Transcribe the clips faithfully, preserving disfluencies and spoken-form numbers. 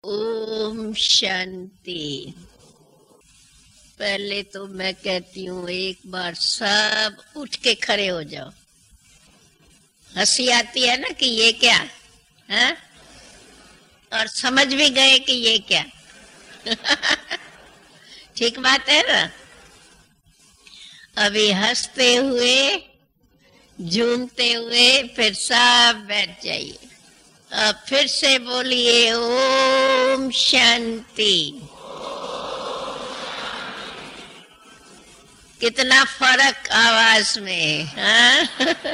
ओम शांति। पहले तो मैं कहती हूँ एक बार सब उठ के खड़े हो जाओ। हंसी आती है ना कि ये क्या है, और समझ भी गए कि ये क्या ठीक बात है ना। अभी हंसते हुए झूमते हुए फिर सब बैठ जाइए। अब फिर से बोलिए ओम शांति। कितना फर्क आवाज में, हाँ?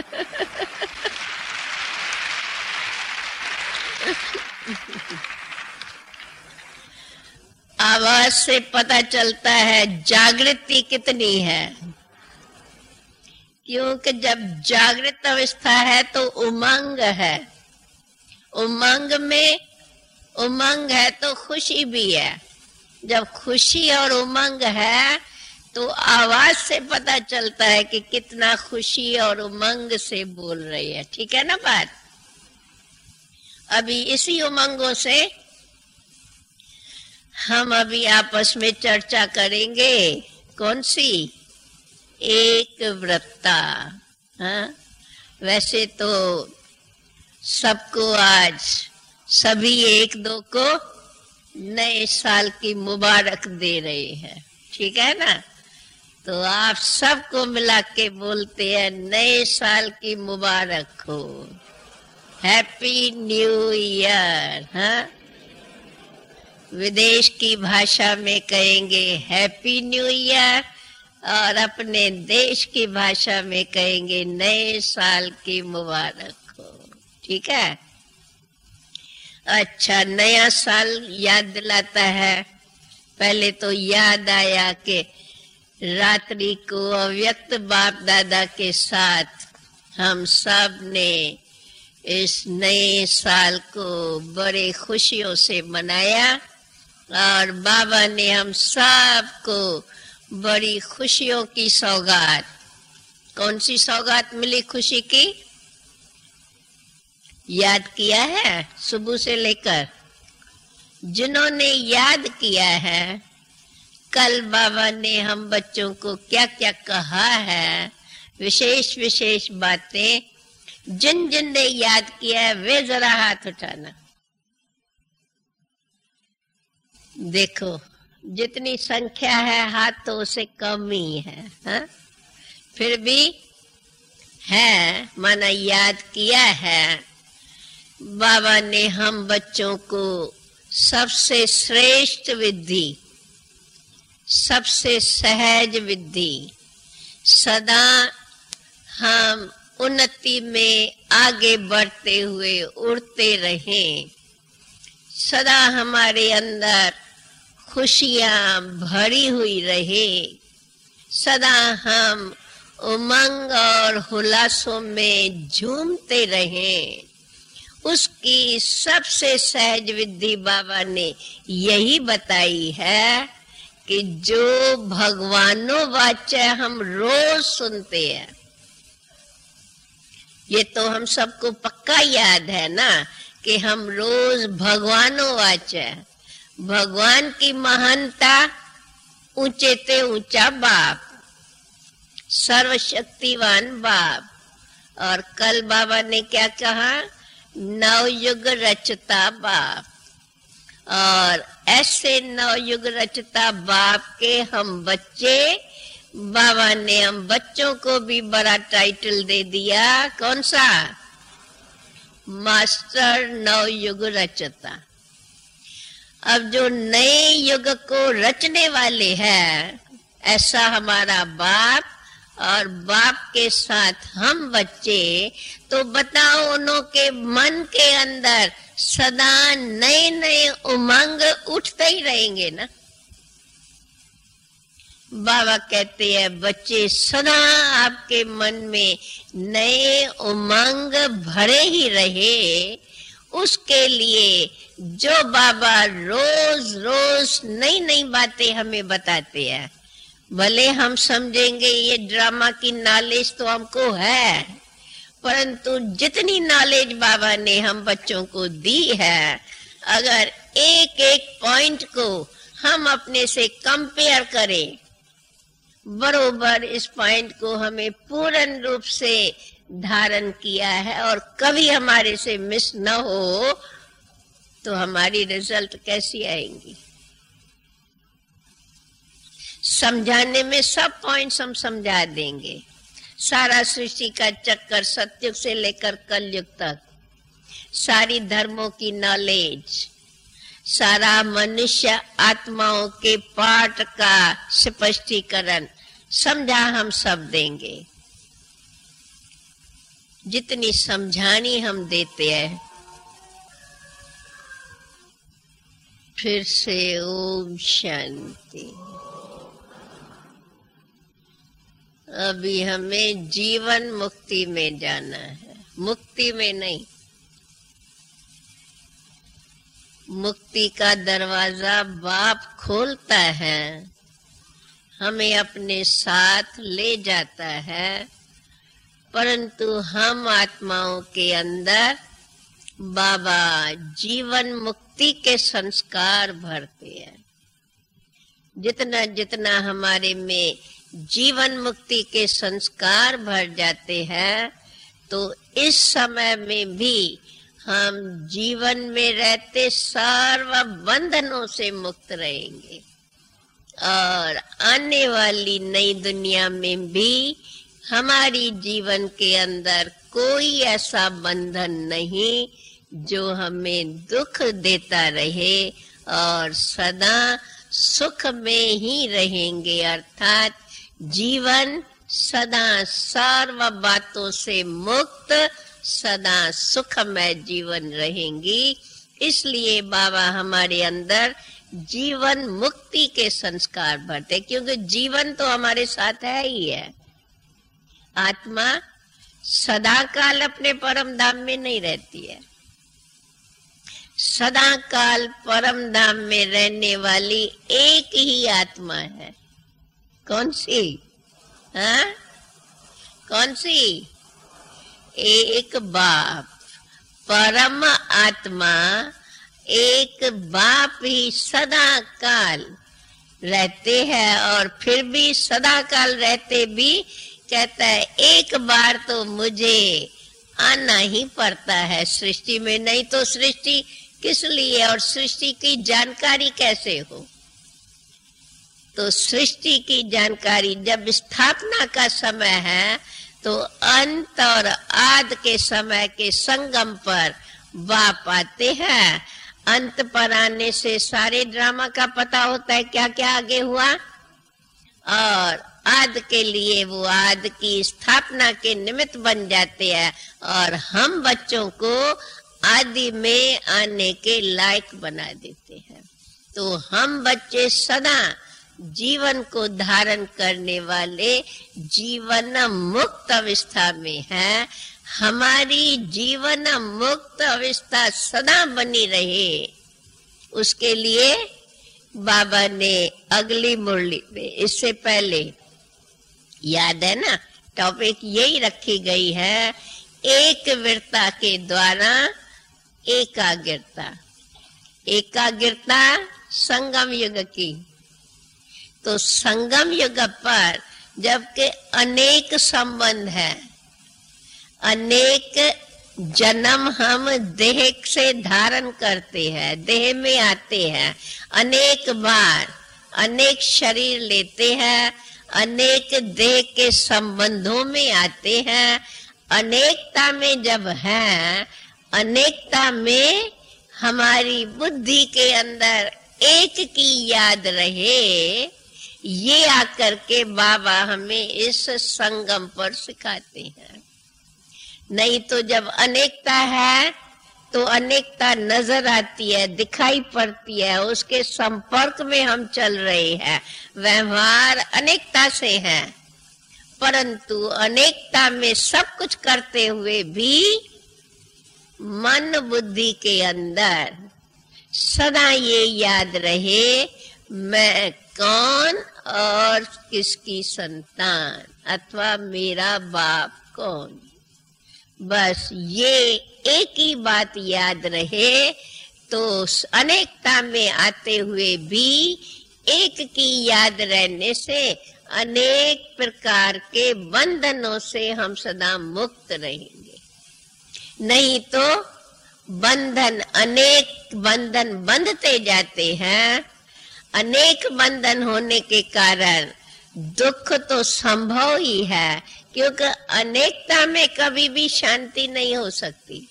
आवाज से पता चलता है जागृति कितनी है, क्योंकि जब जागृत अवस्था है तो उमंग है। उमंग में उमंग है तो खुशी भी है। जब खुशी और उमंग है तो आवाज से पता चलता है कि कितना खुशी और उमंग से बोल रही है। ठीक है ना बात। अभी इसी उमंगों से हम अभी आपस में चर्चा करेंगे। कौन सी? एक व्रता। हाँ, वैसे तो सबको आज सभी एक दो को नए साल की मुबारक दे रहे हैं। ठीक है ना। तो आप सबको मिला के बोलते हैं नए साल की मुबारक हो, हैप्पी न्यू ईयर। हाँ, विदेश की भाषा में कहेंगे हैप्पी न्यू ईयर, और अपने देश की भाषा में कहेंगे नए साल की मुबारक हो। ठीक है। अच्छा, नया साल याद दिलाता है। पहले तो याद आया कि रात्रि को अव्यक्त बाप दादा के साथ हम सब ने इस नए साल को बड़े खुशियों से मनाया, और बाबा ने हम सब को बड़ी खुशियों की सौगात। कौन सी सौगात मिली खुशी की? याद किया है सुबह से लेकर? जिन्होंने याद किया है, कल बाबा ने हम बच्चों को क्या क्या कहा है, विशेष विशेष बातें, जिन जिन ने याद किया है वे जरा हाथ उठाना। देखो जितनी संख्या है हाथों से कम ही है। हा? फिर भी है, माना याद किया है। बाबा ने हम बच्चों को सबसे श्रेष्ठ विधि, सबसे सहज विधि, सदा हम उन्नति में आगे बढ़ते हुए उड़ते रहें, सदा हमारे अंदर खुशियां भरी हुई रहे, सदा हम उमंग और हुलासों में झूमते रहें, उसकी सबसे सहज विधि बाबा ने यही बताई है कि जो भगवानों वाच्य हम रोज सुनते हैं। ये तो हम सबको पक्का याद है ना कि हम रोज भगवानों वाच्य, भगवान की महानता, ऊंचे ते ऊंचा बाप, सर्वशक्तिवान बाप। और कल बाबा ने क्या कहा? नवयुग रचता बाप। और ऐसे नवयुग रचता बाप के हम बच्चे, बाबा ने हम बच्चों को भी बड़ा टाइटल दे दिया। कौन सा? मास्टर नवयुग रचता। अब जो नए युग को रचने वाले हैं, ऐसा हमारा बाप, और बाप के साथ हम बच्चे, तो बताओ उन्हों के मन के अंदर सदा नए नए उमंग उठते ही रहेंगे ना। बाबा कहते हैं बच्चे सदा आपके मन में नए उमंग भरे ही रहे। उसके लिए जो बाबा रोज रोज नई नई बातें हमें बताते हैं, भले हम समझेंगे ये ड्रामा की नॉलेज तो हमको है, परंतु जितनी नॉलेज बाबा ने हम बच्चों को दी है, अगर एक एक पॉइंट को हम अपने से कंपेयर करें, बरोबर इस पॉइंट को हमें पूर्ण रूप से धारण किया है और कभी हमारे से मिस न हो, तो हमारी रिजल्ट कैसी आएंगी? समझाने में सब पॉइंट्स हम समझा देंगे। सारा सृष्टि का चक्कर सतयुग से लेकर कलयुग तक, सारी धर्मों की नॉलेज, सारा मनुष्य आत्माओं के पाठ का स्पष्टीकरण समझा हम सब देंगे। जितनी समझानी हम देते हैं। फिर से ओम शांति। अभी हमें जीवन मुक्ति में जाना है, मुक्ति में नहीं। मुक्ति का दरवाजा बाप खोलता है, हमें अपने साथ ले जाता है, परंतु हम आत्माओं के अंदर बाबा जीवन मुक्ति के संस्कार भरते हैं। जितना जितना हमारे में जीवन मुक्ति के संस्कार भर जाते हैं, तो इस समय में भी हम जीवन में रहते सर्व बंधनों से मुक्त रहेंगे और आने वाली नई दुनिया में भी हमारी जीवन के अंदर कोई ऐसा बंधन नहीं जो हमें दुख देता रहे और सदा सुख में ही रहेंगे। अर्थात जीवन सदा सर्व बातों से मुक्त, सदा सुखमय जीवन रहेंगी। इसलिए बाबा हमारे अंदर जीवन मुक्ति के संस्कार भरते, क्योंकि जीवन तो हमारे साथ है ही है। आत्मा सदा काल अपने परम धाम में नहीं रहती है। सदा काल परम धाम में रहने वाली एक ही आत्मा है। कौन सी? हाँ, कौन सी? एक बाप, परम आत्मा एक बाप ही सदा काल रहते हैं और फिर भी सदा काल रहते भी कहता है एक बार तो मुझे आना ही पड़ता है सृष्टि में, नहीं तो सृष्टि किस लिए और सृष्टि की जानकारी कैसे हो? तो सृष्टि की जानकारी जब स्थापना का समय है तो अंत और आदि के समय के संगम पर बाप आते हैं। अंत पर आने से सारे ड्रामा का पता होता है क्या क्या आगे हुआ, और आदि के लिए वो आदि की स्थापना के निमित्त बन जाते हैं और हम बच्चों को आदि में आने के लायक बना देते हैं। तो हम बच्चे सदा जीवन को धारण करने वाले जीवन मुक्त अवस्था में हैं। हमारी जीवन मुक्त अवस्था सदा बनी रहे, उसके लिए बाबा ने अगली मुरली में, इससे पहले याद है ना, टॉपिक यही रखी गई है, एक वीरता के द्वारा एकाग्रता। एकाग्रता संगम युग की। तो संगम युग पर जबकि अनेक संबंध है, अनेक जन्म हम देह से धारण करते हैं, देह में आते हैं, अनेक बार अनेक शरीर लेते हैं, अनेक देह के संबंधों में आते हैं। अनेकता में जब है, अनेकता में हमारी बुद्धि के अंदर एक की याद रहे, ये आकर के बाबा हमें इस संगम पर सिखाते हैं। नहीं तो जब अनेकता है तो अनेकता नजर आती है, दिखाई पड़ती है, उसके संपर्क में हम चल रहे हैं, व्यवहार अनेकता से है, परंतु अनेकता में सब कुछ करते हुए भी मन बुद्धि के अंदर सदा ये याद रहे, मैं कौन और किसकी संतान अथवा मेरा बाप कौन। बस ये एक ही बात याद रहे तो अनेकता में आते हुए भी एक की याद रहने से अनेक प्रकार के बंधनों से हम सदा मुक्त रहेंगे। नहीं तो बंधन, अनेक बंधन बंधते जाते हैं। अनेक बंधन होने के कारण दुख तो संभव ही है, क्योंकि अनेकता में कभी भी शांति नहीं हो सकती।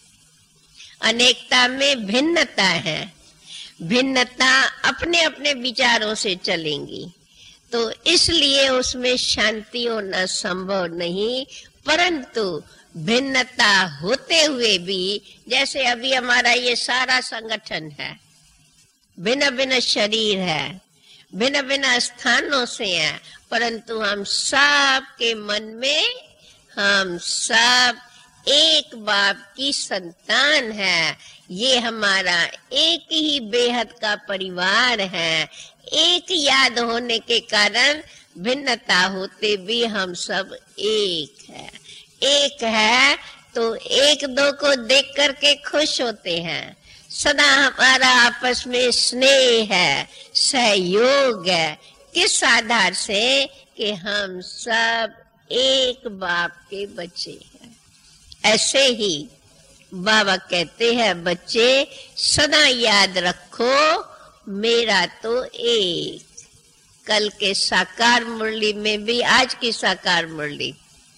अनेकता में भिन्नता है, भिन्नता अपने अपने विचारों से चलेंगी, तो इसलिए उसमें शांति होना संभव नहीं। परंतु भिन्नता होते हुए भी, जैसे अभी हमारा ये सारा संगठन है, भिन्न भिन्न शरीर है, भिन्न भिन्न स्थानों से है, परंतु हम सब के मन में हम सब एक बाप की संतान है। ये हमारा एक ही बेहद का परिवार है। एक याद होने के कारण भिन्नता होते भी हम सब एक है। एक है तो एक दो को देख करके खुश होते हैं। सदा हमारा आपस में स्नेह है, सहयोग है। किस आधार से? कि हम सब एक बाप के बच्चे हैं। ऐसे ही बाबा कहते हैं, बच्चे सदा याद रखो मेरा तो एक। कल के साकार मुरली में भी, आज की साकार मुरली,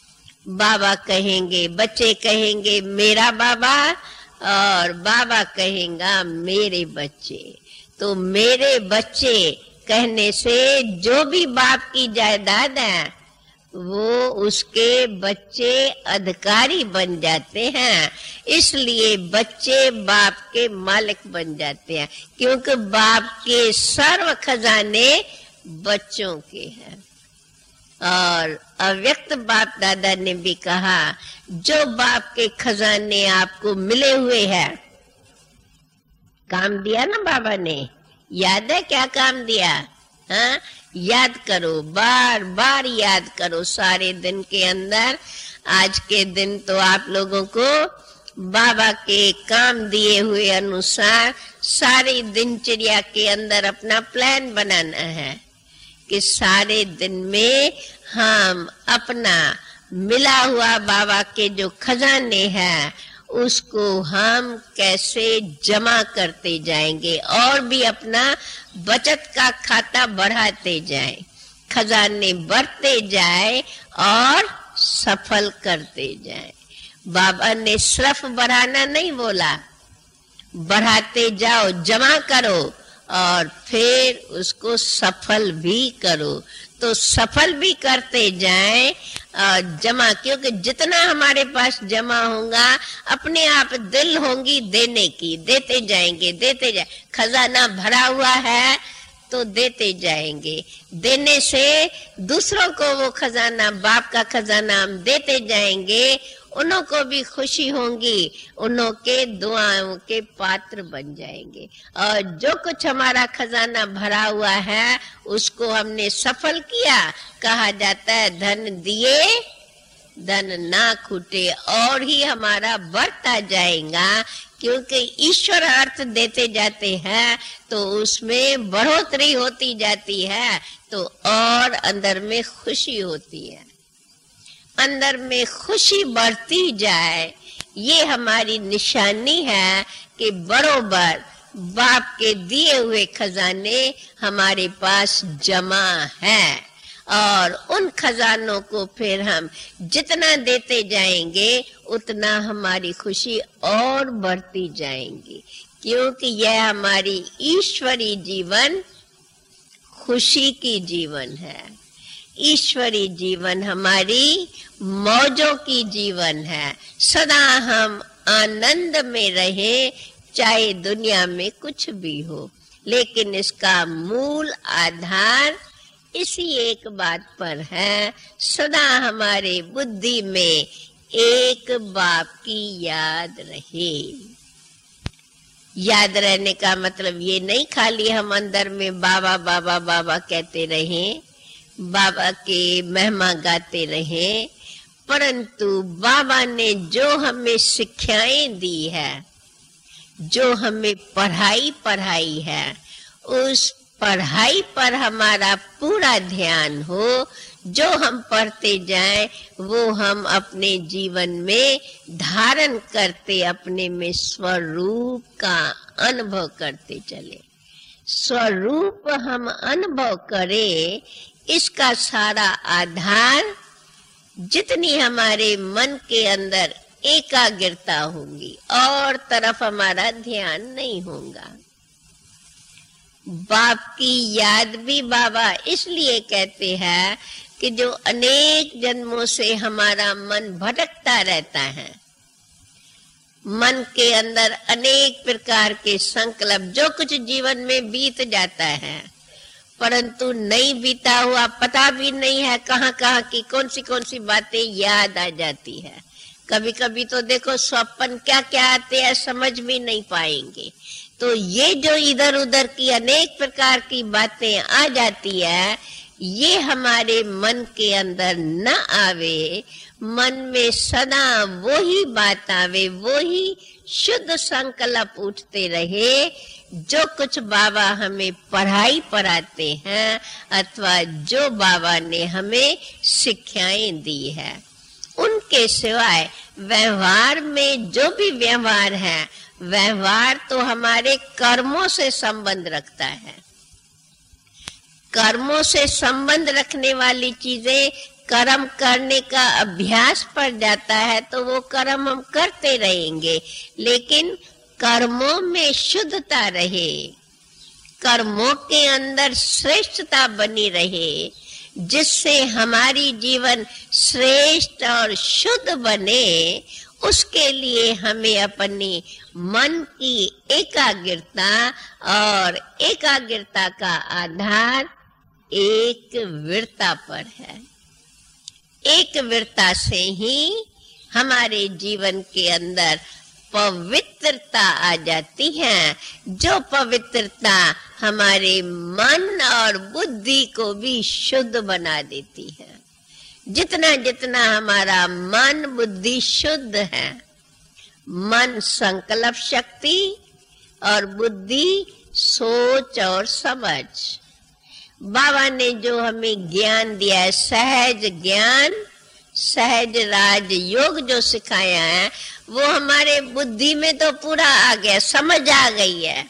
बाबा कहेंगे, बच्चे कहेंगे मेरा बाबा, और बाबा कहेगा मेरे बच्चे। तो मेरे बच्चे कहने से जो भी बाप की जायदाद है वो उसके बच्चे अधिकारी बन जाते हैं। इसलिए बच्चे बाप के मालिक बन जाते हैं, क्योंकि बाप के सर्व खजाने बच्चों के हैं। और अव्यक्त बाप दादा ने भी कहा, जो बाप के खजाने आपको मिले हुए हैं, काम दिया ना बाबा ने, याद है क्या काम दिया? हाँ, याद करो, बार बार याद करो सारे दिन के अंदर। आज के दिन तो आप लोगों को बाबा के काम दिए हुए अनुसार सारी दिनचर्या के अंदर अपना प्लान बनाना है कि सारे दिन में हम अपना मिला हुआ बाबा के जो खजाने हैं उसको हम कैसे जमा करते जाएंगे और भी अपना बचत का खाता बढ़ाते जाएं, खजाने बढ़ते जाए और सफल करते जाएं। बाबा ने सिर्फ बढ़ाना नहीं बोला, बढ़ाते जाओ, जमा करो और फिर उसको सफल भी करो। तो सफल भी करते जाएं और जमा, क्योंकि जितना हमारे पास जमा होगा अपने आप दिल होंगी देने की, देते जाएंगे, देते जाए। खजाना भरा हुआ है तो देते जाएंगे, देने से दूसरों को वो खजाना, बाप का खजाना हम देते जाएंगे, उन्हों को भी खुशी होंगी, उन्हों के दुआओं के पात्र बन जाएंगे। और जो कुछ हमारा खजाना भरा हुआ है उसको हमने सफल किया। कहा जाता है धन दिए धन ना खूटे, और ही हमारा बढ़ता जाएगा, क्योंकि ईश्वर अर्थ देते जाते हैं तो उसमें बढ़ोतरी होती जाती है, तो और अंदर में खुशी होती है, अंदर में खुशी बढ़ती जाए। ये हमारी निशानी है कि बरोबर बाप के दिए हुए खजाने हमारे पास जमा है, और उन खजानों को फिर हम जितना देते जाएंगे उतना हमारी खुशी और बढ़ती जाएंगी, क्योंकि यह हमारी ईश्वरी जीवन खुशी की जीवन है। ईश्वरी जीवन हमारी मौजों की जीवन है। सदा हम आनंद में रहे, चाहे दुनिया में कुछ भी हो, लेकिन इसका मूल आधार इसी एक बात पर है, सदा हमारे बुद्धि में एक बाप की याद रहे। याद रहने का मतलब ये नहीं खाली हम अंदर में बाबा बाबा बाबा कहते रहें, बाबा के महिमा गाते रहें, परंतु बाबा ने जो हमें शिक्षाएं दी है, जो हमें पढ़ाई पढ़ाई है उस पढ़ाई पर हमारा पूरा ध्यान हो। जो हम पढ़ते जाएं वो हम अपने जीवन में धारण करते, अपने में स्वरूप का अनुभव करते चले। स्वरूप हम अनुभव करें, इसका सारा आधार जितनी हमारे मन के अंदर एकाग्रता होगी और तरफ हमारा ध्यान नहीं होगा। बाप की याद भी बाबा इसलिए कहते हैं कि जो अनेक जन्मों से हमारा मन भटकता रहता है, मन के अंदर अनेक प्रकार के संकल्प, जो कुछ जीवन में बीत जाता है परंतु नहीं बीता हुआ पता भी नहीं है, कहाँ कहाँ की कौन सी कौन सी बातें याद आ जाती है। कभी कभी तो देखो स्वप्न क्या क्या आते हैं समझ भी नहीं पाएंगे। तो ये जो इधर उधर की अनेक प्रकार की बातें आ जाती है, ये हमारे मन के अंदर न आवे, मन में सदा वही बात आवे, वही शुद्ध संकल्प उठते रहे। जो कुछ बाबा हमें पढ़ाई पढ़ाते हैं अथवा जो बाबा ने हमें शिक्षाएं दी है, उनके सिवाय व्यवहार में जो भी व्यवहार है, व्यवहार तो हमारे कर्मों से संबंध रखता है। कर्मों से संबंध रखने वाली चीजें, कर्म करने का अभ्यास पड़ जाता है तो वो कर्म हम करते रहेंगे, लेकिन कर्मों में शुद्धता रहे, कर्मों के अंदर श्रेष्ठता बनी रहे, जिससे हमारी जीवन श्रेष्ठ और शुद्ध बने। उसके लिए हमें अपनी मन की एकाग्रता, और एकाग्रता का आधार एक वीरता पर है। एक वीरता से ही हमारे जीवन के अंदर पवित्रता आ जाती है, जो पवित्रता हमारे मन और बुद्धि को भी शुद्ध बना देती है। जितना जितना हमारा मन बुद्धि शुद्ध है, मन संकल्प शक्ति और बुद्धि सोच और समझ, बाबा ने जो हमें ज्ञान दिया है, सहज ज्ञान, सहज राज योग जो सिखाया है, वो हमारे बुद्धि में तो पूरा आ गया, समझ आ गई है।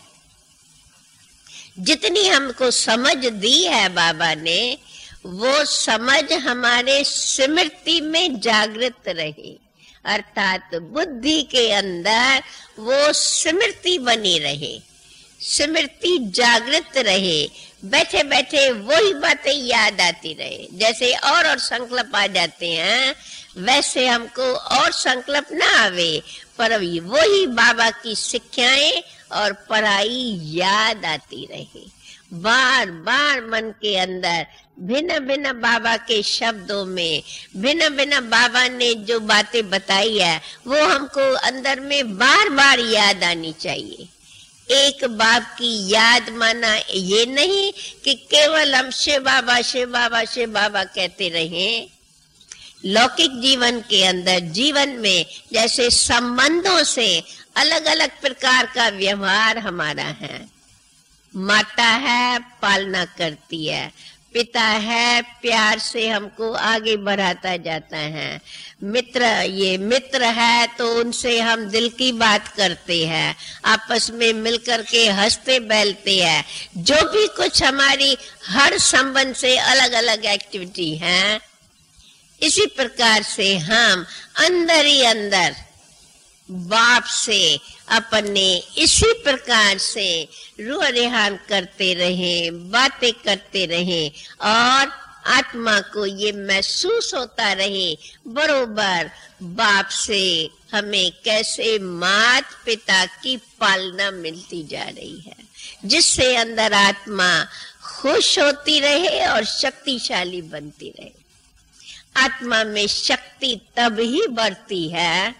जितनी हमको समझ दी है बाबा ने, वो समझ हमारे स्मृति में जागृत रहे, अर्थात बुद्धि के अंदर वो स्मृति बनी रहे, स्मृति जागृत रहे, बैठे बैठे वही बातें याद आती रहे। जैसे और और संकल्प आ जाते हैं, वैसे हमको और संकल्प ना आवे, पर वही बाबा की शिक्षाएं और पढ़ाई याद आती रहे। बार बार मन के अंदर भिन्न भिन्न बाबा के शब्दों में, भिन्न भिन्न बाबा ने जो बातें बताई है, वो हमको अंदर में बार बार याद आनी चाहिए। एक बाप की याद माना ये नहीं कि केवल हम शिव बाबा शिव बाबा शिव बाबा कहते रहें। लौकिक जीवन के अंदर, जीवन में जैसे संबंधों से अलग अलग प्रकार का व्यवहार हमारा है। माता है, पालना करती है, पिता है, प्यार से हमको आगे बढ़ाता जाता है, मित्र, ये मित्र है तो उनसे हम दिल की बात करते हैं, आपस में मिलकर के हंसते बैलते हैं। जो भी कुछ हमारी हर संबंध से अलग अलग एक्टिविटी है, इसी प्रकार से हम अंदर ही अंदर बाप से अपने इसी प्रकार से रूह रेहान करते रहें, बातें करते रहें, और आत्मा को ये महसूस होता रहे बरोबर बाप से हमें कैसे मात पिता की पालना मिलती जा रही है, जिससे अंदर आत्मा खुश होती रहे और शक्तिशाली बनती रहे। आत्मा में शक्ति तब ही बढ़ती है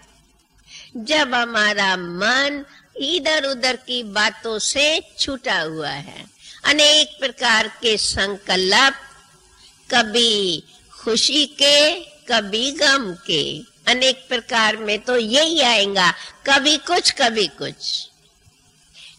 जब हमारा मन इधर उधर की बातों से छूटा हुआ है। अनेक प्रकार के संकल्प, कभी खुशी के, कभी गम के, अनेक प्रकार में तो यही आएगा, कभी कुछ कभी कुछ।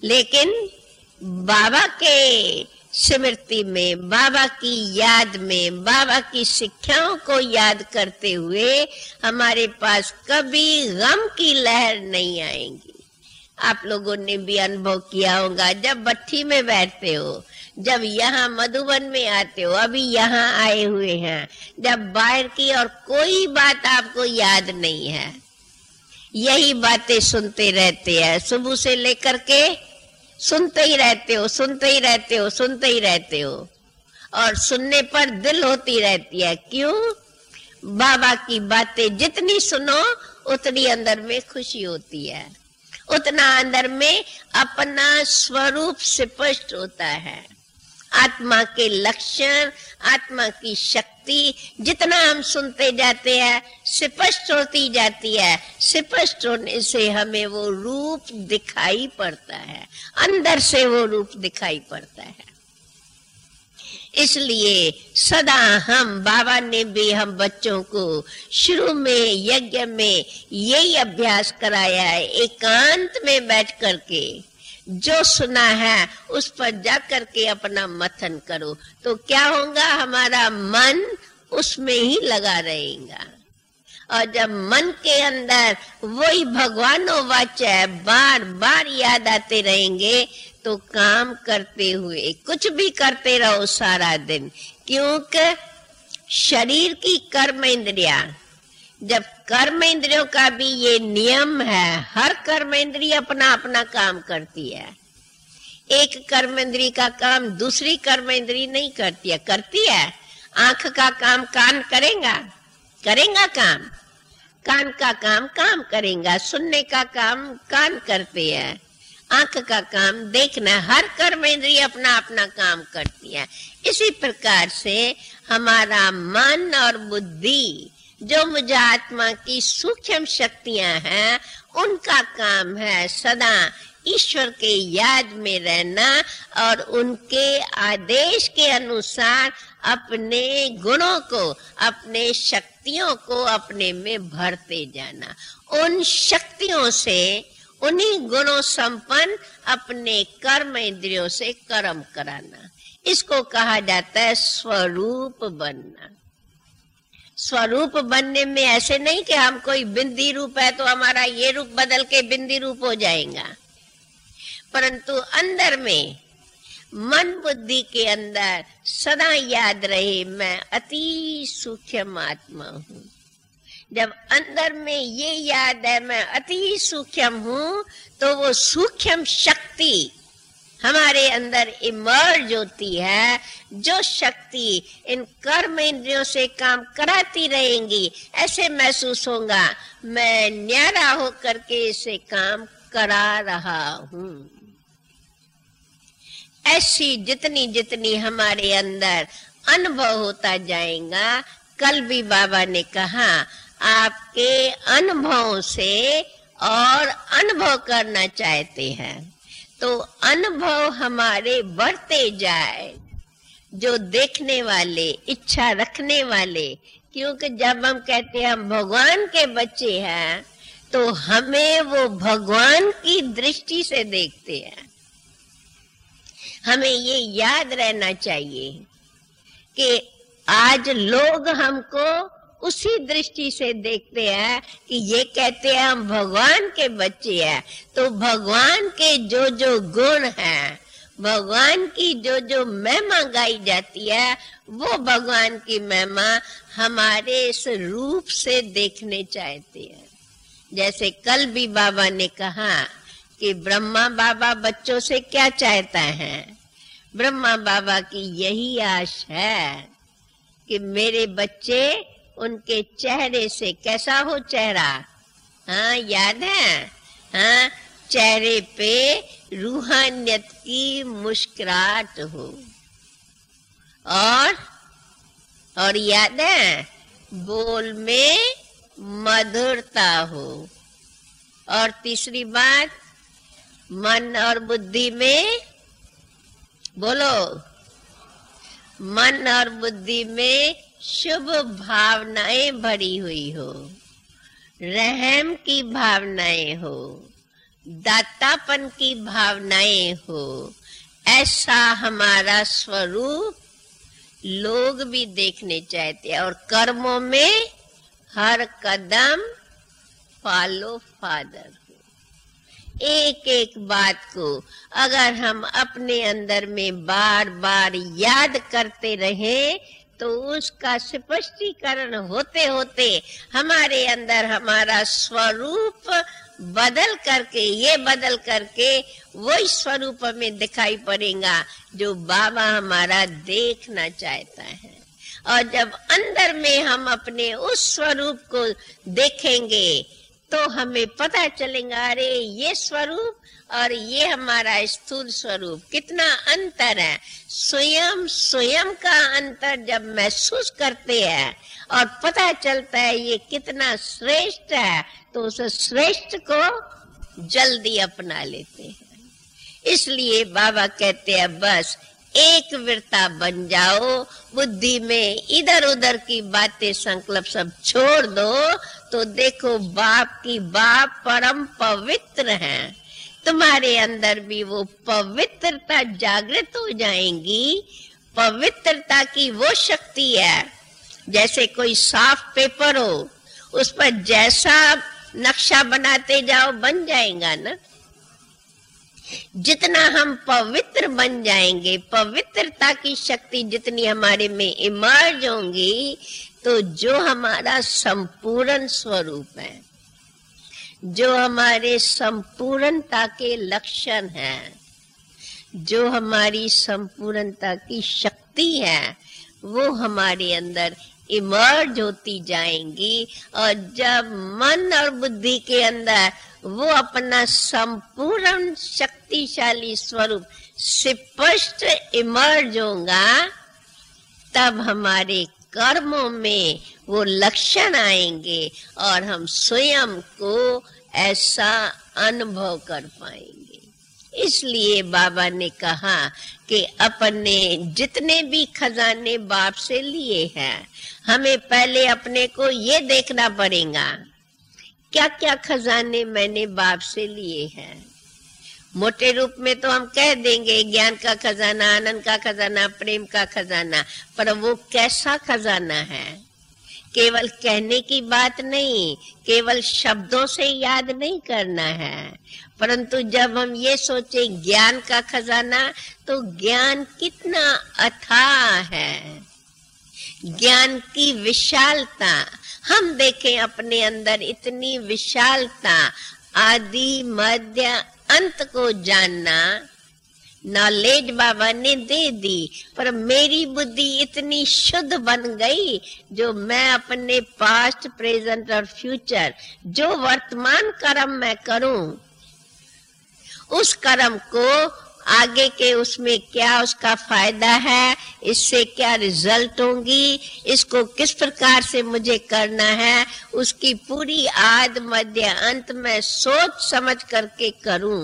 लेकिन बाबा के स्मृति में, बाबा की याद में, बाबा की शिक्षाओं को याद करते हुए हमारे पास कभी गम की लहर नहीं आएगी। आप लोगों ने भी अनुभव किया होगा, जब भट्ठी में बैठते हो, जब यहाँ मधुबन में आते हो, अभी यहाँ आए हुए हैं, जब बाहर की और कोई बात आपको याद नहीं है, यही बातें सुनते रहते हैं, सुबह से लेकर के सुनते ही रहते हो, सुनते ही रहते हो, सुनते ही रहते हो, और सुनने पर दिल होती रहती है। क्यों? बाबा की बातें जितनी सुनो उतनी अंदर में खुशी होती है, उतना अंदर में अपना स्वरूप स्पष्ट होता है। आत्मा के लक्षण, आत्मा की शक्ति जितना हम सुनते जाते हैं स्पष्ट होती जाती है। स्पष्ट होने से हमें वो रूप दिखाई पड़ता है, अंदर से वो रूप दिखाई पड़ता है। इसलिए सदा हम, बाबा ने भी हम बच्चों को शुरू में यज्ञ में यही अभ्यास कराया है, एकांत में बैठ करके जो सुना है उस पर जाकर के अपना मंथन करो, तो क्या होगा, हमारा मन उसमें ही लगा रहेगा। और जब मन के अंदर वही भगवानो वाचा बार बार याद आते रहेंगे तो काम करते हुए कुछ भी करते रहो सारा दिन। क्योंकि शरीर की कर्म इंद्रिया, जब कर्म इंद्रियों का भी ये नियम है, हर कर्म इंद्रिय अपना अपना काम करती है। एक कर्म इंद्रिय का काम दूसरी कर्म इंद्रिय नहीं करती है। करती है, आंख का काम कान करेगा, करेगा काम, कान का काम काम करेगा, सुनने का काम कान करते हैं, आंख का काम देखना। हर कर्म इंद्रिय अपना अपना काम करती है। इसी प्रकार से हमारा मन और बुद्धि, जो मुझे आत्मा की सूक्ष्म शक्तियां हैं, उनका काम है सदा ईश्वर के याद में रहना और उनके आदेश के अनुसार अपने गुणों को, अपने शक्तियों को अपने में भरते जाना। उन शक्तियों से, उन्हीं गुणों संपन्न अपने कर्म इंद्रियों से कर्म कराना। इसको कहा जाता है स्वरूप बनना। स्वरूप बनने में ऐसे नहीं कि हम कोई बिंदी रूप है तो हमारा ये रूप बदल के बिंदी रूप हो जाएगा, परंतु अंदर में, मन बुद्धि के अंदर सदा याद रहे मैं अति सूक्ष्म आत्मा हूँ। जब अंदर में ये याद है मैं अति सूक्ष्म हूँ, तो वो सूक्ष्म शक्ति हमारे अंदर इमर्ज होती है। जो शक्ति इन कर्म इंद्रियों से काम कराती रहेंगी, ऐसे महसूस होगा मैं न्यारा होकर के इसे काम करा रहा हूँ। ऐसी जितनी जितनी हमारे अंदर अनुभव होता जाएगा, कल भी बाबा ने कहा आपके अनुभवों से और अनुभव करना चाहते हैं तो अनुभव हमारे बढ़ते जाए। जो देखने वाले, इच्छा रखने वाले, क्योंकि जब हम कहते हैं हम भगवान के बच्चे हैं तो हमें वो भगवान की दृष्टि से देखते हैं। हमें ये याद रहना चाहिए कि आज लोग हमको उसी दृष्टि से देखते हैं कि ये कहते हैं हम भगवान के बच्चे हैं, तो भगवान के जो जो गुण हैं, भगवान की जो जो महिमा गाई जाती है, वो भगवान की महिमा हमारे इस रूप से देखने चाहते हैं। जैसे कल भी बाबा ने कहा कि ब्रह्मा बाबा बच्चों से क्या चाहता है। ब्रह्मा बाबा की यही आश है कि मेरे बच्चे उनके चेहरे से कैसा हो चेहरा, हाँ याद है, हाँ चेहरे पे रूहानियत की मुस्कुराहट हो, और और याद है बोल में मधुरता हो, और तीसरी बात मन और बुद्धि में, बोलो, मन और बुद्धि में शुभ भावनाएं भरी हुई हो, रहम की भावनाएं हो, दातापन की भावनाएं हो, ऐसा हमारा स्वरूप लोग भी देखने चाहते हैं। और कर्मों में हर कदम फॉलो फादर हो। एक एक बात को अगर हम अपने अंदर में बार बार याद करते रहें तो उसका स्पष्टीकरण होते होते हमारे अंदर हमारा स्वरूप बदल करके, ये बदल करके वही स्वरूप हमें दिखाई पड़ेगा जो बाबा हमारा देखना चाहता है। और जब अंदर में हम अपने उस स्वरूप को देखेंगे तो हमें पता चलेगा, अरे ये स्वरूप और ये हमारा स्थूल स्वरूप कितना अंतर है। स्वयं स्वयं का अंतर जब महसूस करते हैं और पता चलता है ये कितना श्रेष्ठ है, तो उस श्रेष्ठ को जल्दी अपना लेते हैं। इसलिए बाबा कहते हैं बस एक विरता बन जाओ, बुद्धि में इधर उधर की बातें संकल्प सब छोड़ दो, तो देखो बाप की बाप परम पवित्र हैं। तुम्हारे अंदर भी वो पवित्रता जागृत हो जाएंगी। पवित्रता की वो शक्ति है, जैसे कोई साफ पेपर हो, उस पर जैसा नक्शा बनाते जाओ बन जाएगा ना। जितना हम पवित्र बन जाएंगे, पवित्रता की शक्ति जितनी हमारे में इमर्ज होंगी, तो जो हमारा संपूर्ण स्वरूप है, जो हमारे संपूर्णता के लक्षण हैं, जो हमारी संपूर्णता की शक्ति है, वो हमारे अंदर इमर्ज होती जाएंगी। और जब मन और बुद्धि के अंदर वो अपना संपूर्ण शक्तिशाली स्वरूप स्पष्ट इमर्ज होगा, तब हमारे कर्मों में वो लक्षण आएंगे और हम स्वयं को ऐसा अनुभव कर पाएंगे। इसलिए बाबा ने कहा कि अपने जितने भी खजाने बाप से लिए हैं, हमें पहले अपने को ये देखना पड़ेगा क्या क्या खजाने मैंने बाप से लिए हैं। मोटे रूप में तो हम कह देंगे ज्ञान का खजाना, आनंद का खजाना, प्रेम का खजाना, पर वो कैसा खजाना है? केवल कहने की बात नहीं, केवल शब्दों से याद नहीं करना है, परंतु जब हम ये सोचे ज्ञान का खजाना, तो ज्ञान कितना अथाह है, ज्ञान की विशालता हम देखें अपने अंदर, इतनी विशालता, आदि मध्य अंत को जानना नॉलेज बाबा ने दे दी, पर मेरी बुद्धि इतनी शुद्ध बन गई जो मैं अपने पास्ट, प्रेजेंट और फ्यूचर जो वर्तमान कर्म मैं करूं, उस कर्म को आगे के उसमें क्या उसका फायदा है, इससे क्या रिजल्ट होंगी, इसको किस प्रकार से मुझे करना है, उसकी पूरी आद मध्य अंत में सोच समझ करके करूं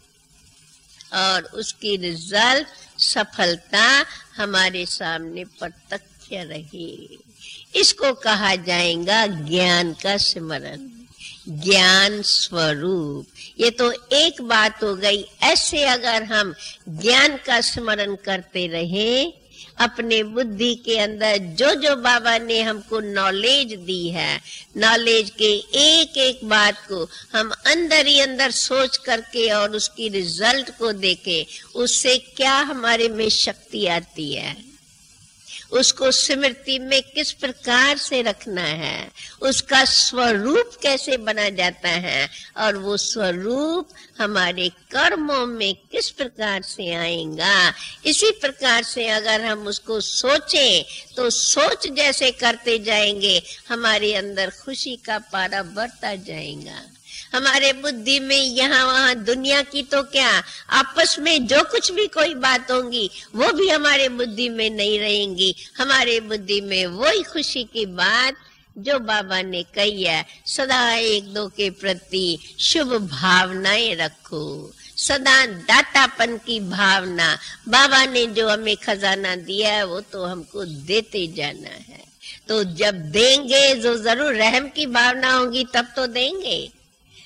और उसकी रिजल्ट सफलता हमारे सामने प्रत्यक्ष रहे। इसको कहा जाएगा ज्ञान का स्मरण, ज्ञान स्वरूप। ये तो एक बात हो गई। ऐसे अगर हम ज्ञान का स्मरण करते रहें, अपने बुद्धि के अंदर जो जो बाबा ने हमको नॉलेज दी है, नॉलेज के एक एक बात को हम अंदर ही अंदर सोच करके और उसकी रिजल्ट को देखें, उससे क्या हमारे में शक्ति आती है, उसको स्मृति में किस प्रकार से रखना है, उसका स्वरूप कैसे बना जाता है, और वो स्वरूप हमारे कर्मों में किस प्रकार से आएगा। इसी प्रकार से अगर हम उसको सोचें तो सोच जैसे करते जाएंगे, हमारे अंदर खुशी का पारा बढ़ता जाएगा। हमारे बुद्धि में यहाँ वहाँ दुनिया की तो क्या, आपस में जो कुछ भी कोई बात होंगी वो भी हमारे बुद्धि में नहीं रहेंगी। हमारे बुद्धि में वही खुशी की बात जो बाबा ने कही है, सदा एक दो के प्रति शुभ भावनाएं रखो, सदा दातापन की भावना। बाबा ने जो हमें खजाना दिया है वो तो हमको देते जाना है, तो जब देंगे जो जरूर रहम की भावना होगी तब तो देंगे।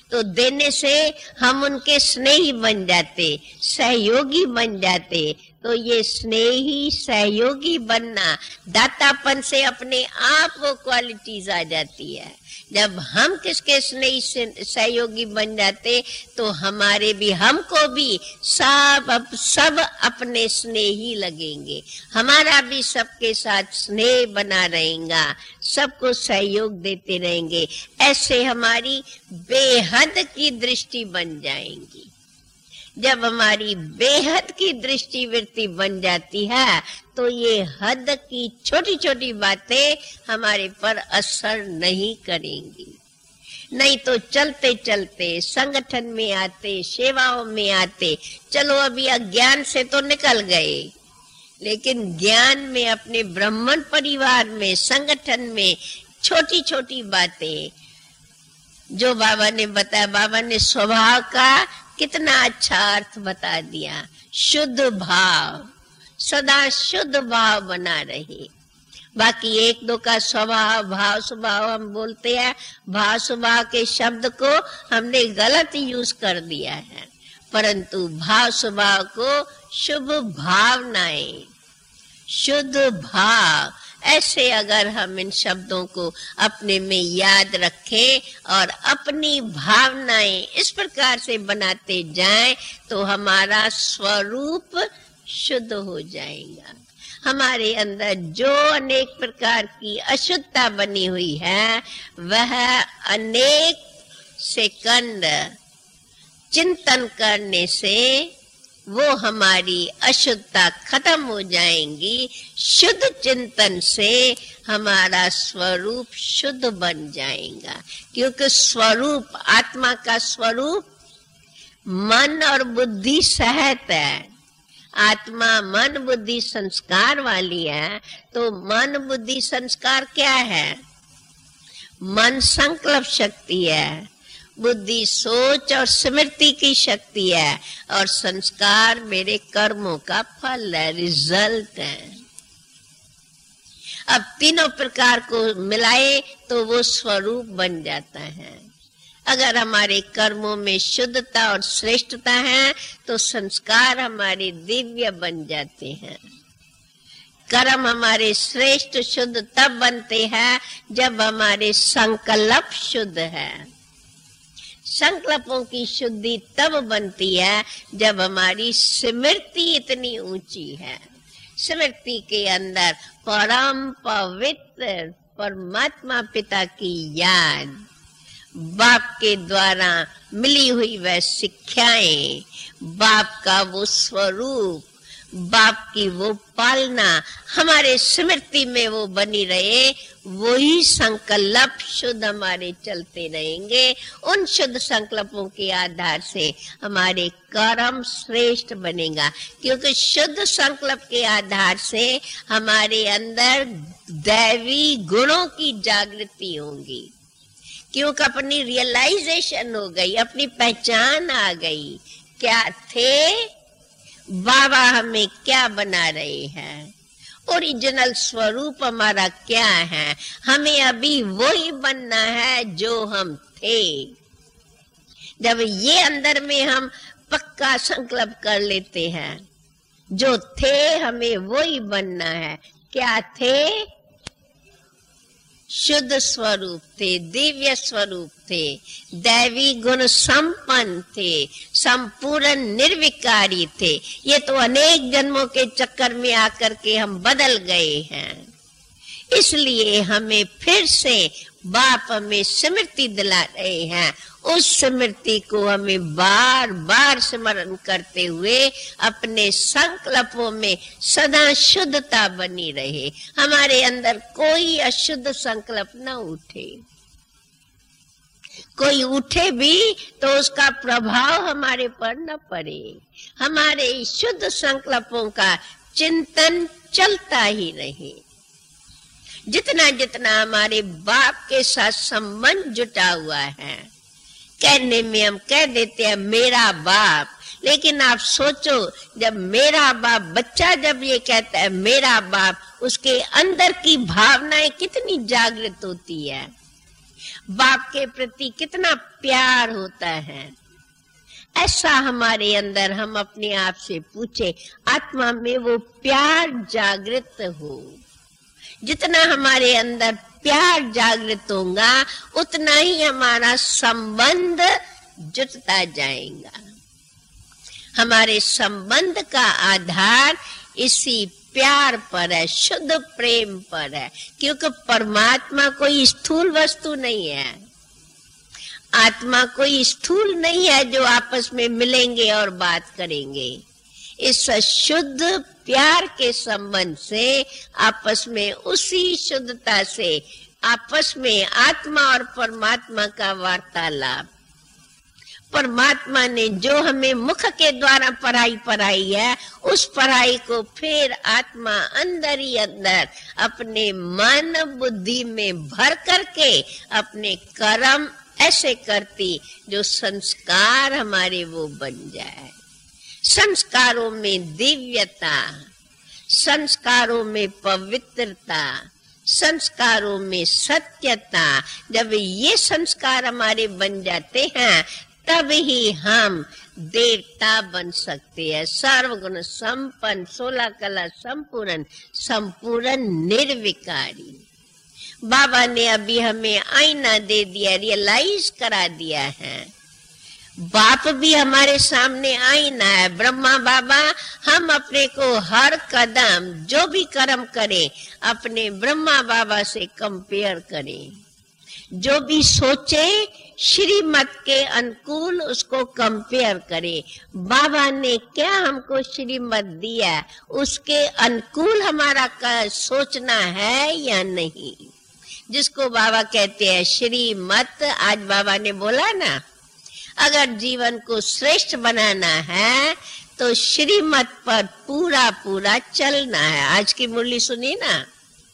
तो देने से हम उनके स्नेही बन जाते, सहयोगी बन जाते। तो ये स्नेही सहयोगी बनना, दातापन से अपने आप वो क्वालिटीज आ जाती है। जब हम किसके स्नेही सहयोगी बन जाते तो हमारे भी, हमको भी सब अब सब अपने स्नेही लगेंगे, हमारा भी सबके साथ स्नेह बना रहेगा, सबको सहयोग देते रहेंगे। ऐसे हमारी बेहद की दृष्टि बन जाएंगी। जब हमारी बेहद की दृष्टि वृत्ति बन जाती है तो ये हद की छोटी छोटी बातें हमारे पर असर नहीं करेंगी। नहीं तो चलते चलते संगठन में आते, सेवाओं में आते, चलो अभी अज्ञान से तो निकल गए, लेकिन ज्ञान में, अपने ब्राह्मण परिवार में, संगठन में छोटी छोटी बातें जो बाबा ने बताया, बाबा ने स्वभाव का कितना अच्छा अर्थ बता दिया। शुद्ध भाव, सदा शुद्ध भाव बना रहे। बाकी एक दो का स्वभाव, भाव स्वभाव हम बोलते हैं, भाव स्वभाव के शब्द को हमने गलत यूज कर दिया है, परंतु भाव स्वभाव को शुभ भावनाएं, शुद्ध भाव, ऐसे अगर हम इन शब्दों को अपने में याद रखें और अपनी भावनाएं इस प्रकार से बनाते जाएं तो हमारा स्वरूप शुद्ध हो जाएगा। हमारे अंदर जो अनेक प्रकार की अशुद्धता बनी हुई है वह अनेक सेकंड चिंतन करने से वो हमारी अशुद्धता खत्म हो जाएंगी। शुद्ध चिंतन से हमारा स्वरूप शुद्ध बन जाएगा, क्योंकि स्वरूप, आत्मा का स्वरूप मन और बुद्धि सहित है। आत्मा मन बुद्धि संस्कार वाली है। तो मन बुद्धि संस्कार क्या है? मन संकल्प शक्ति है, बुद्धि सोच और स्मृति की शक्ति है, और संस्कार मेरे कर्मों का फल है, रिजल्ट है। अब तीनों प्रकार को मिलाए तो वो स्वरूप बन जाता है। अगर हमारे कर्मों में शुद्धता और श्रेष्ठता है तो संस्कार हमारे दिव्य बन जाते हैं। कर्म हमारे श्रेष्ठ शुद्ध तब बनते हैं जब हमारे संकल्प शुद्ध है। संकल्पों की शुद्धि तब बनती है जब हमारी स्मृति इतनी ऊंची है। स्मृति के अंदर परम पवित्र परमात्मा पिता की याद, बाप के द्वारा मिली हुई वह शिक्षाएं, बाप का वो स्वरूप, बाप की वो पालना हमारे स्मृति में वो बनी रहे, वही संकल्प शुद्ध हमारे चलते रहेंगे। उन शुद्ध संकल्पों के आधार से हमारे कर्म श्रेष्ठ बनेगा, क्योंकि शुद्ध संकल्प के आधार से हमारे अंदर दैवी गुणों की जागृति होगी, क्योंकि अपनी रियलाइजेशन हो गई, अपनी पहचान आ गई। क्या थे बाबा, हमें क्या बना रहे हैं, ओरिजिनल स्वरूप हमारा क्या है, हमें अभी वही बनना है जो हम थे। जब ये अंदर में हम पक्का संकल्प कर लेते हैं, जो थे हमें वही बनना है। क्या थे? शुद्ध स्वरूप थे, दिव्य स्वरूप थे, दैवी गुण संपन्न थे, संपूर्ण निर्विकारी थे। ये तो अनेक जन्मों के चक्कर में आकर के हम बदल गए हैं। इसलिए हमें फिर से बाप हमें स्मृति दिला रहे हैं। उस स्मृति को हमें बार बार स्मरण करते हुए अपने संकल्पों में सदा शुद्धता बनी रहे, हमारे अंदर कोई अशुद्ध संकल्प न उठे। कोई उठे भी तो उसका प्रभाव हमारे पर न पड़े। हमारे शुद्ध संकल्पों का चिंतन चलता ही रहे। जितना जितना हमारे बाप के साथ संबंध जुटा हुआ है, कहने में हम कह देते हैं मेरा बाप, लेकिन आप सोचो, जब मेरा बाप, बच्चा जब ये कहता है मेरा बाप, उसके अंदर की भावनाएं कितनी जागृत होती है। बाप के प्रति कितना प्यार होता है। ऐसा हमारे अंदर हम अपने आप से पूछे, आत्मा में वो प्यार जागृत हो। जितना हमारे अंदर प्यार जागृत होगा उतना ही हमारा संबंध जुटता जाएगा। हमारे संबंध का आधार इसी प्यार पर है, शुद्ध प्रेम पर है, क्योंकि परमात्मा कोई स्थूल वस्तु नहीं है। आत्मा कोई स्थूल नहीं है जो आपस में मिलेंगे और बात करेंगे। इस शुद्ध प्यार के संबंध से आपस में उसी शुद्धता से आपस में आत्मा और परमात्मा का वार्तालाप। परमात्मा ने जो हमें मुख के द्वारा पढ़ाई पढ़ाई है, उस पढ़ाई को फिर आत्मा अंदर ही अंदर अपने मन बुद्धि में भर करके अपने कर्म ऐसे करती जो संस्कार हमारे वो बन जाए। संस्कारों में दिव्यता, संस्कारों में पवित्रता, संस्कारों में सत्यता, जब ये संस्कार हमारे बन जाते हैं तब ही हम देवता बन सकते हैं। सर्वगुण संपन्न, सोलह कला संपूर्ण, संपूर्ण निर्विकारी। बाबा ने अभी हमें आईना दे दिया, रियलाइज करा दिया है। बाप भी हमारे सामने आईना है। ब्रह्मा बाबा हम अपने को हर कदम जो भी कर्म करें अपने ब्रह्मा बाबा से कंपेयर करें। जो भी सोचे श्रीमत के अनुकूल उसको कंपेयर करें। बाबा ने क्या हमको श्रीमत दिया, उसके अनुकूल हमारा सोचना है या नहीं। जिसको बाबा कहते हैं श्रीमत। आज बाबा ने बोला ना, अगर जीवन को श्रेष्ठ बनाना है तो श्रीमत पर पूरा पूरा चलना है। आज की मुरली सुनी ना,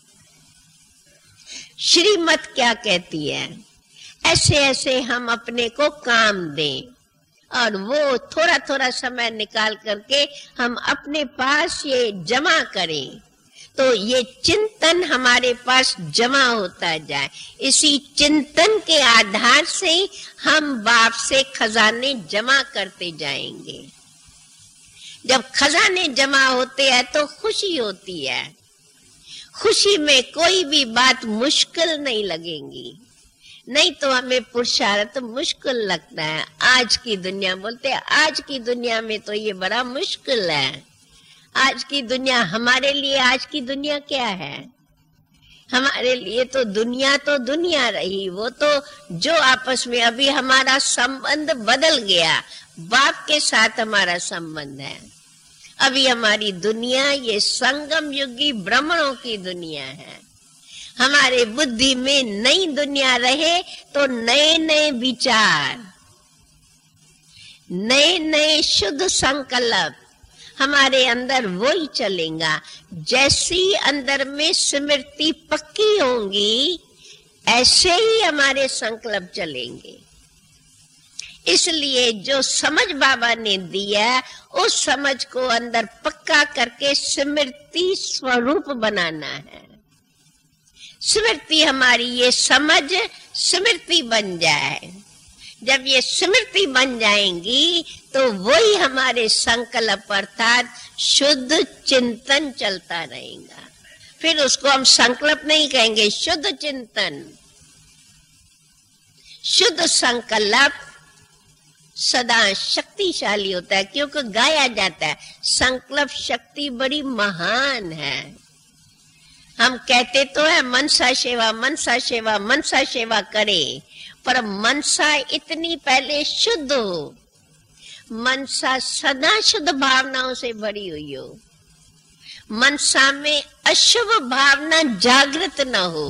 श्रीमत क्या कहती है। ऐसे ऐसे हम अपने को काम दें और वो थोड़ा थोड़ा समय निकाल करके हम अपने पास ये जमा करें, तो ये चिंतन हमारे पास जमा होता जाए। इसी चिंतन के आधार से हम बाप से खजाने जमा करते जाएंगे। जब खजाने जमा होते हैं तो खुशी होती है। खुशी में कोई भी बात मुश्किल नहीं लगेगी, नहीं तो हमें पुरुषार्थ मुश्किल लगता है। आज की दुनिया बोलते हैं, आज की दुनिया में तो ये बड़ा मुश्किल है। आज की दुनिया हमारे लिए, आज की दुनिया क्या है हमारे लिए? तो दुनिया तो दुनिया रही, वो तो जो आपस में अभी हमारा संबंध बदल गया। बाप के साथ हमारा संबंध है। अभी हमारी दुनिया ये संगम युगी ब्राह्मणों की दुनिया है। हमारे बुद्धि में नई दुनिया रहे तो नए नए विचार, नए नए शुद्ध संकल्प हमारे अंदर वही चलेगा। जैसी अंदर में स्मृति पक्की होंगी ऐसे ही हमारे संकल्प चलेंगे। इसलिए जो समझ बाबा ने दिया उस समझ को अंदर पक्का करके स्मृति स्वरूप बनाना है। स्मृति हमारी ये समझ स्मृति बन जाए। जब ये स्मृति बन जाएंगी तो वही हमारे संकल्प अर्थात शुद्ध चिंतन चलता रहेगा। फिर उसको हम संकल्प नहीं कहेंगे, शुद्ध चिंतन। शुद्ध संकल्प सदा शक्तिशाली होता है, क्योंकि गाया जाता है संकल्प शक्ति बड़ी महान है। हम कहते तो है मनसा सेवा, मनसा सेवा, मनसा सेवा करे, पर मनसा इतनी पहले शुद्ध हो। मनसा सदा शुद्ध भावनाओं से भरी हुई हो। मनसा में अशुभ भावना जागृत न हो,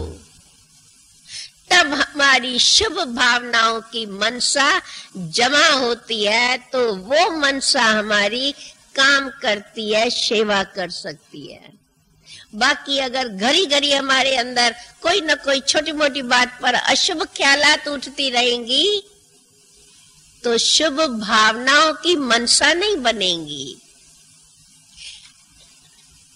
तब हमारी शुभ भावनाओं की मनसा जमा होती है, तो वो मनसा हमारी काम करती है, सेवा कर सकती है। बाकी अगर घड़ी घड़ी हमारे अंदर कोई न कोई छोटी मोटी बात पर अशुभ ख्यालात उठती रहेंगी तो शुभ भावनाओं की मनसा नहीं बनेगी।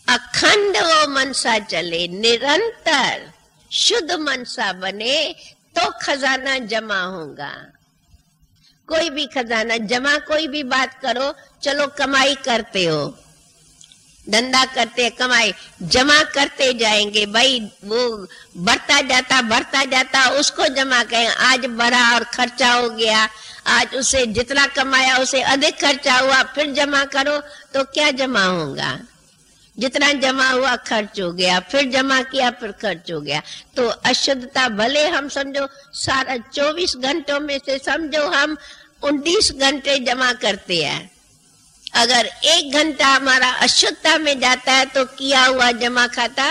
अखंड वो मनसा चले, निरंतर शुद्ध मनसा बने, तो खजाना जमा होगा। कोई भी खजाना जमा, कोई भी बात करो, चलो कमाई करते हो, धंधा करते, कमाई जमा करते जाएंगे भाई, वो बढ़ता जाता बढ़ता जाता, उसको जमा करें। आज बढ़ा और खर्चा हो गया, आज उसे जितना कमाया उसे अधिक खर्चा हुआ, फिर जमा करो तो क्या जमा होगा? जितना जमा हुआ खर्च हो गया, फिर जमा किया फिर खर्च हो गया। तो अशुद्धता भले हम समझो सारा चौबीस घंटों में से समझो हम उन्नीस घंटे जमा करते हैं, अगर एक घंटा हमारा अशुद्धता में जाता है तो किया हुआ जमा खाता।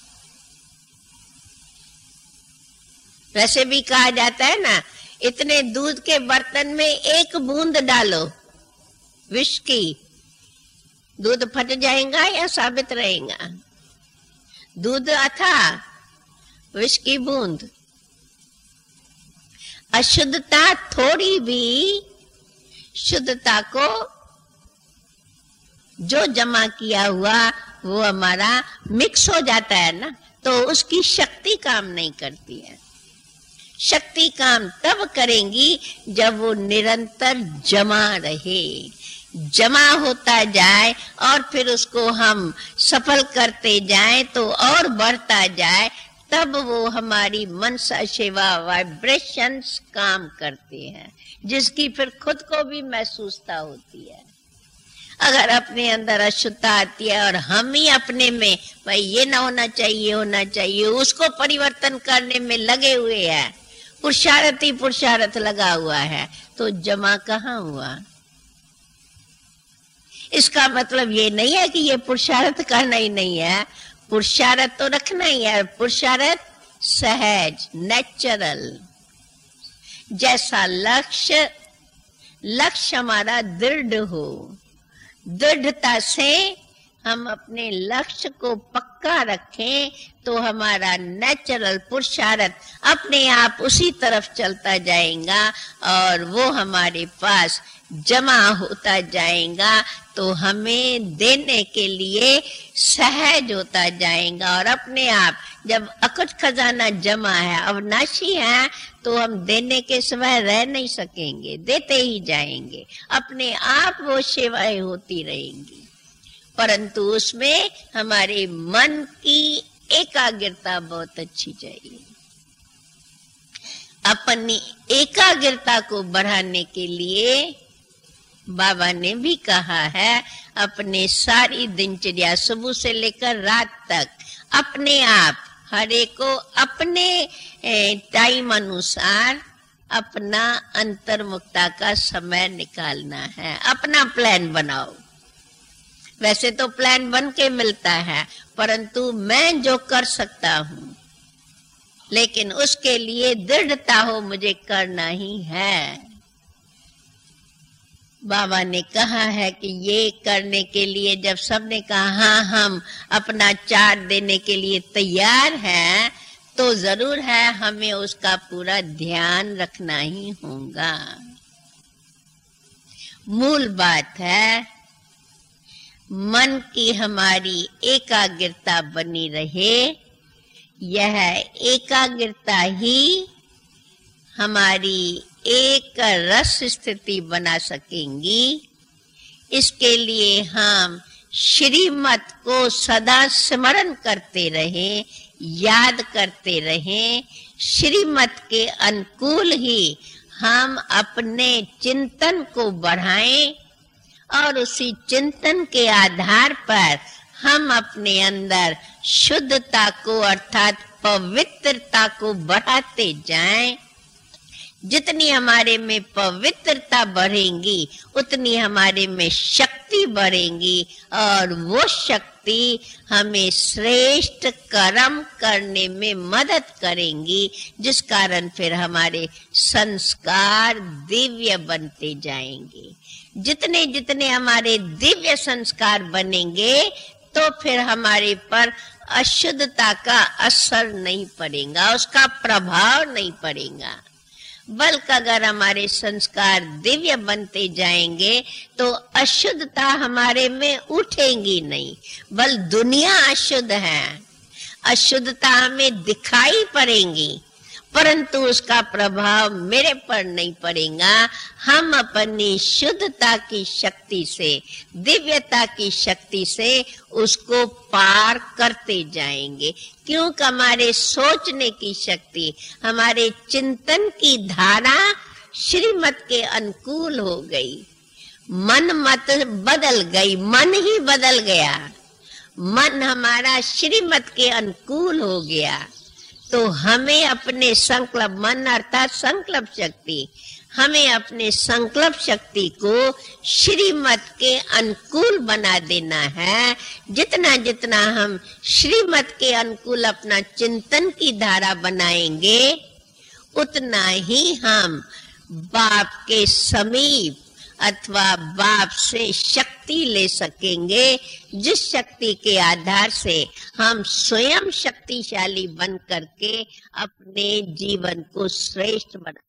वैसे भी कहा जाता है ना, इतने दूध के बर्तन में एक बूंद डालो विष की, दूध फट जाएगा या साबित रहेगा? दूध अथाह, विष की बूंद। अशुद्धता थोड़ी भी शुद्धता को जो जमा किया हुआ वो हमारा मिक्स हो जाता है ना, तो उसकी शक्ति काम नहीं करती है। शक्ति काम तब करेंगी जब वो निरंतर जमा रहे, जमा होता जाए और फिर उसको हम सफल करते जाएं तो और बढ़ता जाए, तब वो हमारी मनसा सेवा वाइब्रेशंस काम करते हैं, जिसकी फिर खुद को भी महसूसता होती है। अगर अपने अंदर अशुद्धता आती है और हम ही अपने में भाई ये ना होना चाहिए होना चाहिए, उसको परिवर्तन करने में लगे हुए हैं, पुरुषार्थ ही पुरुषार्थ लगा हुआ है, तो जमा कहाँ हुआ? इसका मतलब ये नहीं है कि ये पुरुषार्थ करना ही नहीं है, पुरुषार्थ तो रखना ही है। पुरुषार्थ सहज, नेचुरल, जैसा लक्ष्य लक्ष्य हमारा दृढ़ हो, दृढ़ता से हम अपने लक्ष्य को पक्का रखें तो हमारा नेचुरल पुरुषार्थ अपने आप उसी तरफ चलता जाएगा और वो हमारे पास जमा होता जाएगा, तो हमें देने के लिए सहज होता जाएगा। और अपने आप जब अकुट खजाना जमा है, अविनाशी है, तो हम देने के सिवाय रह नहीं सकेंगे, देते ही जाएंगे, अपने आप वो सेवाएं होती रहेंगी। परंतु उसमें हमारे मन की एकाग्रता बहुत अच्छी चाहिए। अपनी एकाग्रता को बढ़ाने के लिए बाबा ने भी कहा है, अपने सारी दिनचर्या सुबह से लेकर रात तक अपने आप हर एक को अपने टाइम अनुसार अपना अंतर्मुक्ता का समय निकालना है। अपना प्लान बनाओ। वैसे तो प्लान बन के मिलता है, परंतु मैं जो कर सकता हूँ, लेकिन उसके लिए दृढ़ता हो, मुझे करना ही है। बाबा ने कहा है कि ये करने के लिए जब सबने कहा हाँ हम अपना चार्ट देने के लिए तैयार हैं, तो जरूर है हमें उसका पूरा ध्यान रखना ही होगा। मूल बात है मन की हमारी एकाग्रता बनी रहे। यह एकाग्रता ही हमारी एक रस स्थिति बना सकेंगी। इसके लिए हम श्रीमत को सदा स्मरण करते रहें, याद करते रहें। श्रीमत के अनुकूल ही हम अपने चिंतन को बढ़ाएं और उसी चिंतन के आधार पर हम अपने अंदर शुद्धता को अर्थात पवित्रता को बढ़ाते जाएं। जितनी हमारे में पवित्रता बढ़ेगी उतनी हमारे में शक्ति बढ़ेगी और वो शक्ति हमें श्रेष्ठ कर्म करने में मदद करेंगी, जिस कारण फिर हमारे संस्कार दिव्य बनते जाएंगे। जितने जितने हमारे दिव्य संस्कार बनेंगे तो फिर हमारे पर अशुद्धता का असर नहीं पड़ेगा, उसका प्रभाव नहीं पड़ेगा। बल्कि अगर हमारे संस्कार दिव्य बनते जाएंगे तो अशुद्धता हमारे में उठेगी नहीं। बल दुनिया अशुद्ध है, अशुद्धता हमें दिखाई पड़ेगी, परंतु उसका प्रभाव मेरे पर नहीं पड़ेगा। हम अपनी शुद्धता की शक्ति से, दिव्यता की शक्ति से उसको पार करते जाएंगे। क्योंकि हमारे सोचने की शक्ति, हमारे चिंतन की धारा श्रीमत के अनुकूल हो गई। मन मत बदल गई, मन ही बदल गया, मन हमारा श्रीमत के अनुकूल हो गया। तो हमें अपने संकल्प, मन अर्थात संकल्प शक्ति, हमें अपने संकल्प शक्ति को श्रीमत के अनुकूल बना देना है। जितना जितना हम श्रीमत के अनुकूल अपना चिंतन की धारा बनाएंगे, उतना ही हम बाप के समीप अथवा बाप से शक्ति ले सकेंगे, जिस शक्ति के आधार से हम स्वयं शक्तिशाली बन करके अपने जीवन को श्रेष्ठ बना